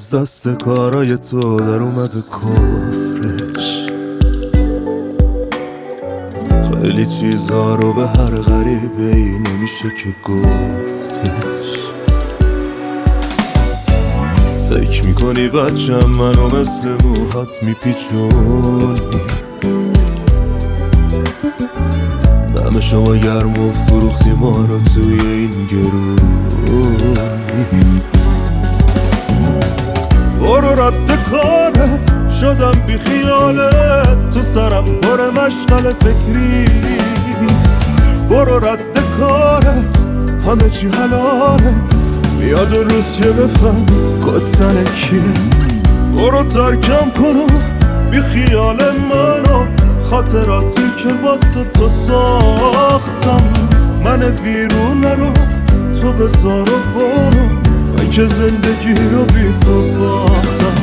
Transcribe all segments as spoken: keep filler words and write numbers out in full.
از دست کارای تو در اومده کفرش. خیلی چیزا رو به هر غریبه ای نمیشه که گفتش. فکر میکنی بچم منو مثل موهات میپیچونی، دم شما گرم و فروختی ما رو توی این گرونی. برو رد کارت شدم بی خیالت، تو سرم پر مشغل فکری. برو رد کارت همه چی حلالت، میاد اون روز که بفهم کتن کیه. برو ترکم کنم بی خیال منو، خاطراتی که واسه تو ساختم. من ویرونه رو تو بذار و برو، من که زندگی رو بی تو باختم.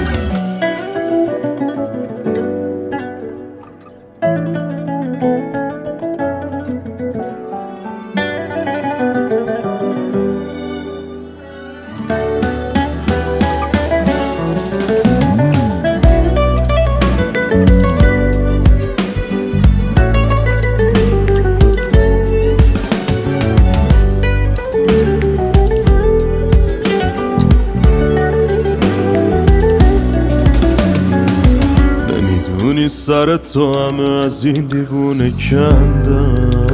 نمیدونی سر تو همه از این دیوونه کندم،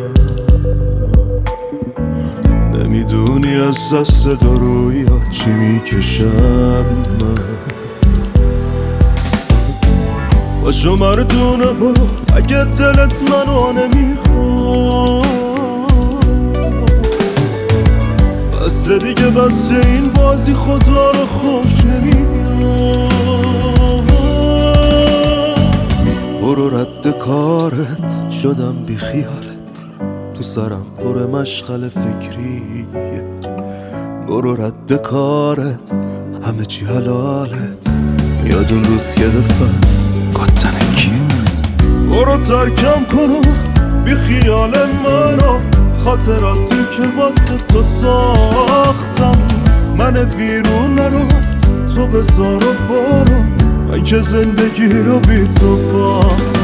نمیدونی از دست دروی ها چی میکشم من. باشو مردونه با اگه دلت منو نمیخواد، بس دیگه بس این بازی خدا رو خوش نمیاد. برو رد کارت شدم بی خیالت، تو سرم پر مشغل فکری. برو رد کارت همه چی حلالت، میاد اون روز یه دفعه کتن کی. برو ترکم کنم بی خیال منو، خاطراتی که واسه تو ساختم. من ویرونه رو تو بذار و برو، من که زندگی رو بی تو باختم.